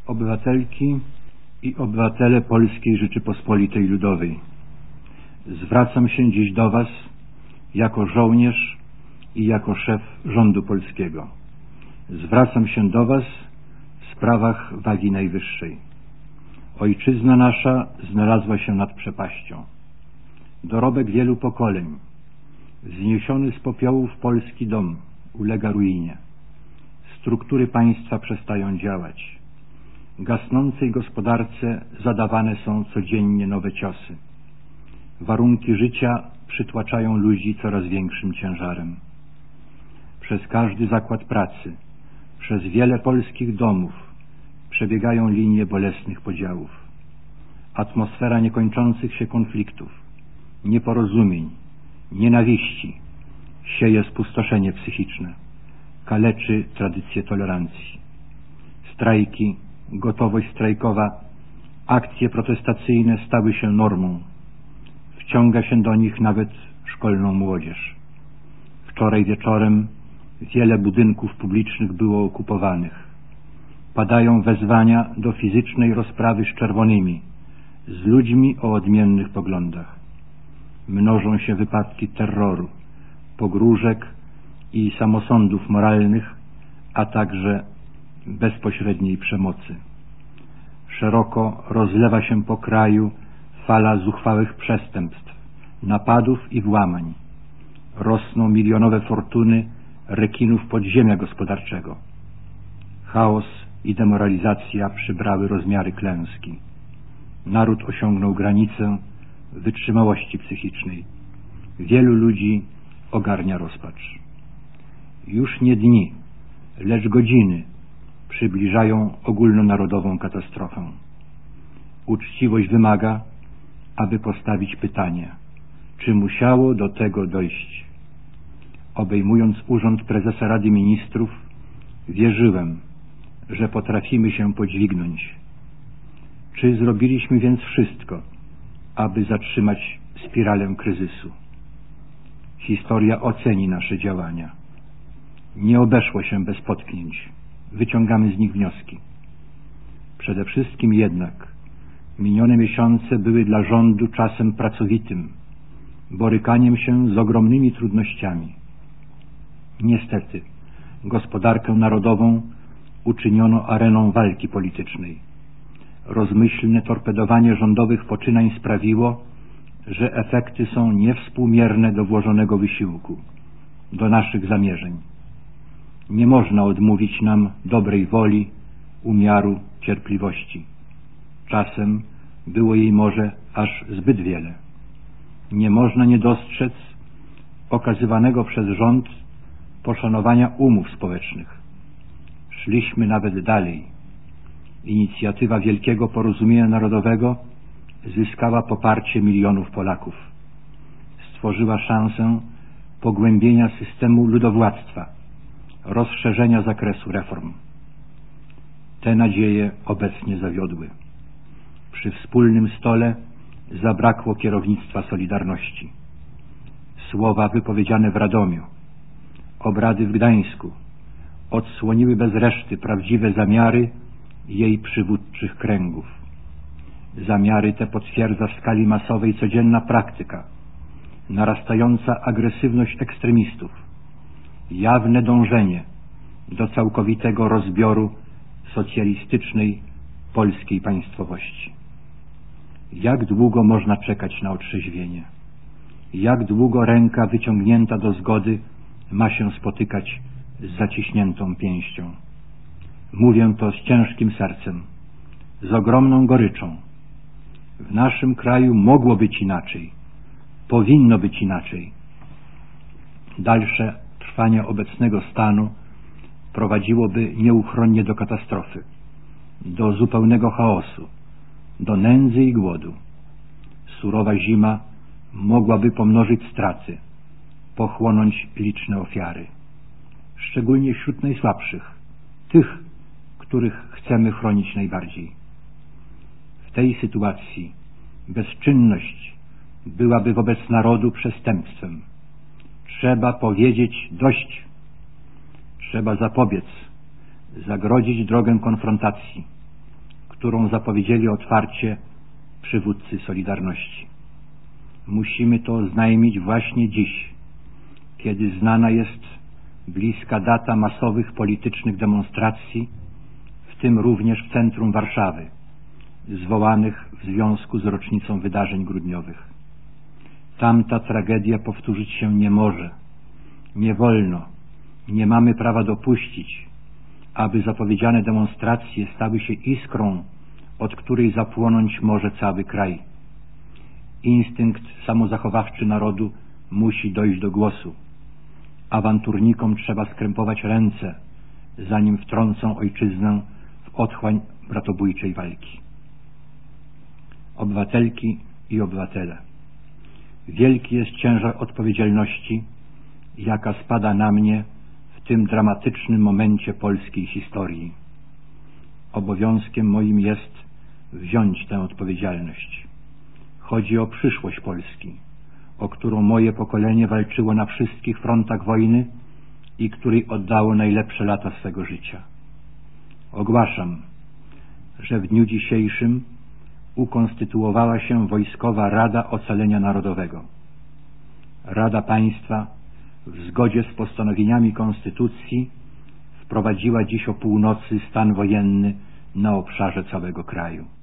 Obywatelki i obywatele Polskiej Rzeczypospolitej Ludowej, zwracam się dziś do Was jako żołnierz i jako szef rządu polskiego. Zwracam się do Was w sprawach wagi najwyższej. Ojczyzna nasza znalazła się nad przepaścią. Dorobek wielu pokoleń, wzniesiony z popiołów polski dom ulega ruinie. Struktury państwa przestają działać. Gasnącej gospodarce zadawane są codziennie nowe ciosy. Warunki życia przytłaczają ludzi coraz większym ciężarem. Przez każdy zakład pracy, przez wiele polskich domów przebiegają linie bolesnych podziałów. Atmosfera niekończących się konfliktów, nieporozumień, nienawiści sieje spustoszenie psychiczne, kaleczy tradycje tolerancji. Strajki, gotowość strajkowa, akcje protestacyjne stały się normą. Wciąga się do nich nawet szkolną młodzież. Wczoraj wieczorem wiele budynków publicznych było okupowanych. Padają wezwania do fizycznej rozprawy z czerwonymi, z ludźmi o odmiennych poglądach. Mnożą się wypadki terroru, pogróżek i samosądów moralnych, a także bezpośredniej przemocy. Szeroko rozlewa się po kraju fala zuchwałych przestępstw, napadów i włamań. Rosną milionowe fortuny rekinów podziemia gospodarczego. Chaos i demoralizacja przybrały rozmiary klęski. Naród osiągnął granicę wytrzymałości psychicznej. Wielu ludzi ogarnia rozpacz. Już nie dni, lecz godziny przybliżają ogólnonarodową katastrofę. Uczciwość wymaga, aby postawić pytanie, czy musiało do tego dojść. Obejmując urząd prezesa Rady Ministrów, wierzyłem, że potrafimy się podźwignąć. Czy zrobiliśmy więc wszystko, aby zatrzymać spiralę kryzysu? Historia oceni nasze działania. Nie obeszło się bez potknięć. Wyciągamy z nich wnioski. Przede wszystkim jednak minione miesiące były dla rządu czasem pracowitym, borykaniem się z ogromnymi trudnościami. Niestety, gospodarkę narodową uczyniono areną walki politycznej. Rozmyślne torpedowanie rządowych poczynań sprawiło, że efekty są niewspółmierne do włożonego wysiłku, do naszych zamierzeń. Nie można odmówić nam dobrej woli, umiaru, cierpliwości. Czasem było jej może aż zbyt wiele. Nie można nie dostrzec okazywanego przez rząd poszanowania umów społecznych. Szliśmy nawet dalej. Inicjatywa Wielkiego Porozumienia Narodowego zyskała poparcie milionów Polaków. Stworzyła szansę pogłębienia systemu ludowładztwa, rozszerzenia zakresu reform. Te nadzieje obecnie zawiodły. Przy wspólnym stole zabrakło kierownictwa Solidarności. Słowa wypowiedziane w Radomiu, obrady w Gdańsku odsłoniły bez reszty prawdziwe zamiary jej przywódczych kręgów. Zamiary te potwierdza w skali masowej codzienna praktyka, narastająca agresywność ekstremistów, jawne dążenie do całkowitego rozbioru socjalistycznej polskiej państwowości. Jak długo można czekać na otrzeźwienie? Jak długo ręka wyciągnięta do zgody ma się spotykać z zaciśniętą pięścią? Mówię to z ciężkim sercem, z ogromną goryczą. W naszym kraju mogło być inaczej, powinno być inaczej. Dalsze trwanie obecnego stanu prowadziłoby nieuchronnie do katastrofy, do zupełnego chaosu, do nędzy i głodu. Surowa zima mogłaby pomnożyć straty, pochłonąć liczne ofiary, szczególnie wśród najsłabszych, tych, których chcemy chronić najbardziej. W tej sytuacji bezczynność byłaby wobec narodu przestępstwem. Trzeba powiedzieć dość. Trzeba zapobiec, zagrodzić drogę konfrontacji, którą zapowiedzieli otwarcie przywódcy Solidarności. Musimy to oznajmić właśnie dziś, kiedy znana jest bliska data masowych politycznych demonstracji, w tym również w centrum Warszawy, zwołanych w związku z rocznicą wydarzeń grudniowych. Tamta tragedia powtórzyć się nie może. Nie wolno, nie mamy prawa dopuścić, aby zapowiedziane demonstracje stały się iskrą, od której zapłonąć może cały kraj. Instynkt samozachowawczy narodu musi dojść do głosu. Awanturnikom trzeba skrępować ręce, zanim wtrącą ojczyznę w otchłań bratobójczej walki. Obywatelki i obywatele, wielki jest ciężar odpowiedzialności, jaka spada na mnie w tym dramatycznym momencie polskiej historii. Obowiązkiem moim jest wziąć tę odpowiedzialność. Chodzi o przyszłość Polski, o którą moje pokolenie walczyło na wszystkich frontach wojny i której oddało najlepsze lata swego życia. Ogłaszam, że w dniu dzisiejszym ukonstytuowała się Wojskowa Rada Ocalenia Narodowego. Rada Państwa w zgodzie z postanowieniami Konstytucji wprowadziła dziś o północy stan wojenny na obszarze całego kraju.